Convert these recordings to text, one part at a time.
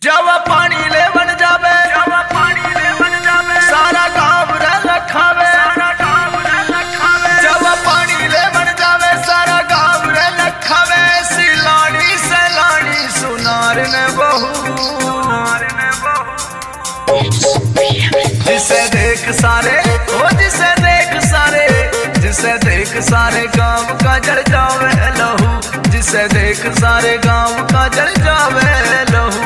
जब पानी ले बन जावे सारा गाँव रे लखावे। जब पानी ले बन जावे सारा गाँव रे लखावे। सिलानी सैलानी सुनार ने बहू जिसे देख सारे जिसे देख सारे जिसे देख सारे गाँव का जल जावे लहू। जिसे देख सारे गाँव का जल जावे लहू।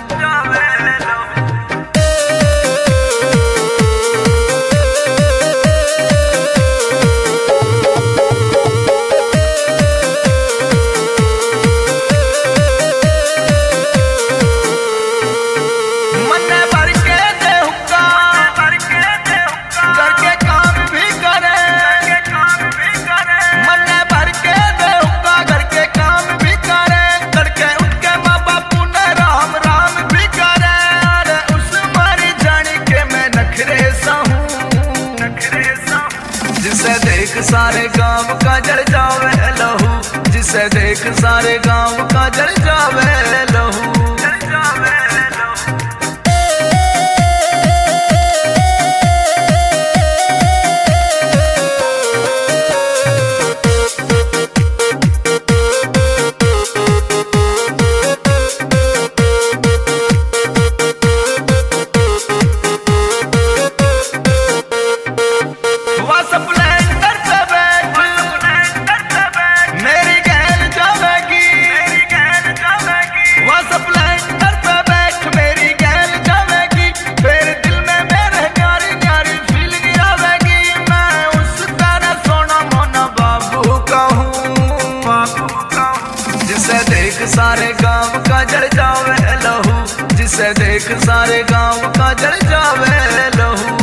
जिसे देख सारे गाँव का जल जावे लहू। जिसे देख सारे गाँव का जल जावे लहू। जिसे देख सारे गाँव का जल जावे लहू। जिसे देख सारे गाँव का जल जावे लहू।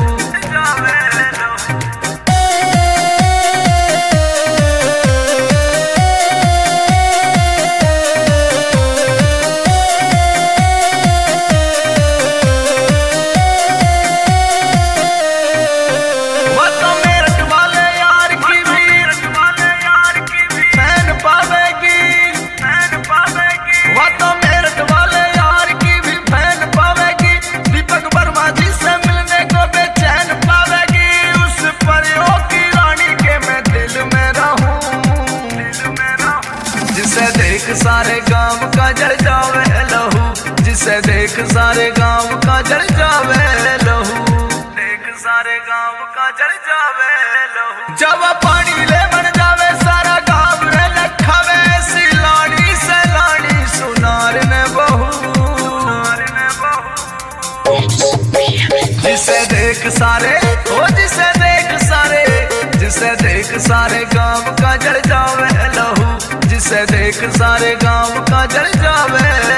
जिसे देख सारे गाँव का जल जावे लहू। जिसे देख सारे गाँव का जल जावे लहू। देख सारे गाँव का जल जावे लहू। जब पानी ले बन जावे सारा गाँव रे लखावे। सिलानी सैलानी सुनार ने बहू। जिसे देख सारे जिसे देख सारे जिसे देख सारे गाँव का जल जावे लहू। जिसे देख सारे गाँव का जल जावे।